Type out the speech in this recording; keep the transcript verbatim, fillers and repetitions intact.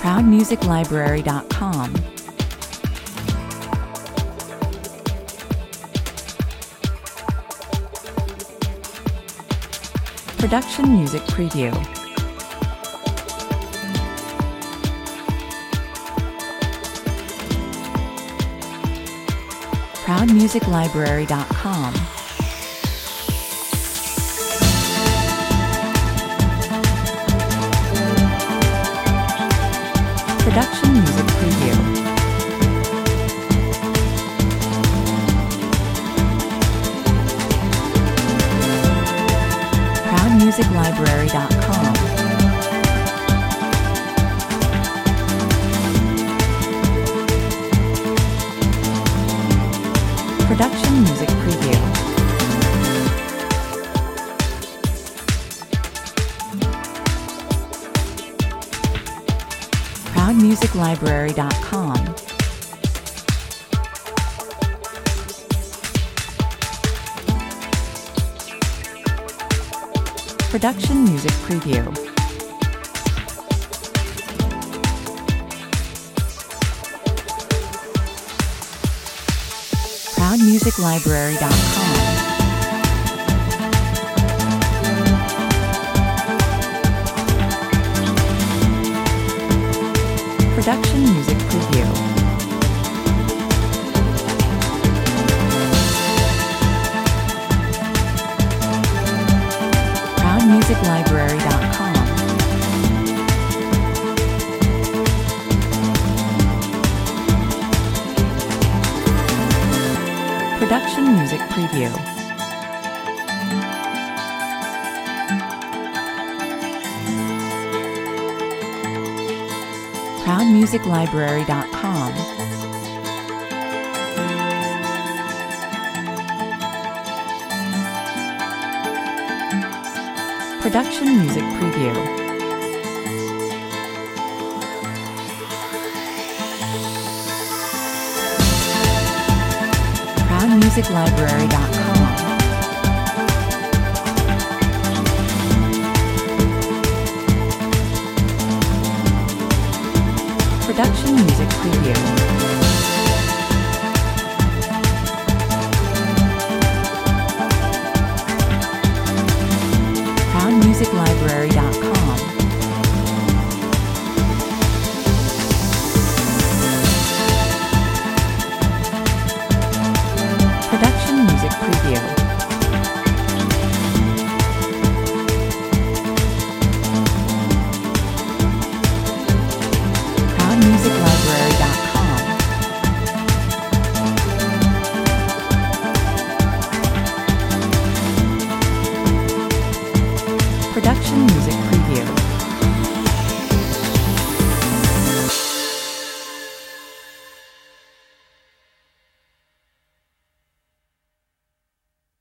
proud music library dot com. Production Music Preview. proud music library dot com. Production Music Preview. proud music library dot com. Production Music Preview. proud music library dot com. Production Music Preview. proud music library dot com. Production Music Preview. proud music library dot com. Production Music Preview. proud music library dot com. Production Music Preview. proud music library dot com. Production Music Preview. proud music library dot com. Production Music Preview. proud music library dot com. Production Music